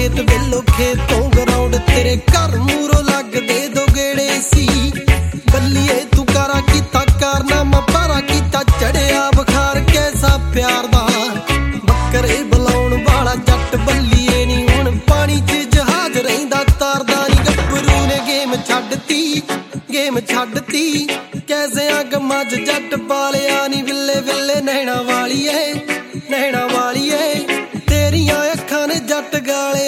ਖੇਤ ਵੇਲੋ ਖੇਤੋਂ ਗਰਾਉਂਡ ਤੇਰੇ ਘਰ ਮੂਰੋਂ ਲੱਗਦੇ ਦੋ ਗੇੜੇ ਸੀ। ਬੱਲੀਏ ਤੂੰ ਕਾਰਾ ਕੀਤਾ ਕਾਰਨਾਮਾ ਭਾਰਾ ਕੀਤਾ, ਚੜਿਆ ਬੁਖਾਰ ਕੈਸਾ ਪਿਆਰ ਦਾ। ਬੱਕਰੇ ਬੁਲਾਉਣ ਵਾਲਾ ਜੱਟ ਬੱਲੀਏ ਨੀ ਹੁਣ ਪਾਣੀ 'ਚ ਜਹਾਜ਼ ਰਹਿੰਦਾ ਤਾਰਦਾ ਨੀ। ਗੱਭਰੂ ਨੇ ਗੇਮ ਛੱਡਤੀ ਗੇਮ ਛੱਡਤੀ, ਕੈਸਿਆਂ ਗਮਾਂ 'ਚ ਜੱਟ ਪਾਲਿਆ ਨੀ। ਵਿਲੇ ਵਿਲੇ ਨੈਣਾ ਵਾਲੀਏ ਨੈਣਾ ਵਾਲੀਏ, ਤੇਰੀਆਂ ਅੱਖਾਂ ਨੇ ਜੱਟ ਗਾਲਿਆ।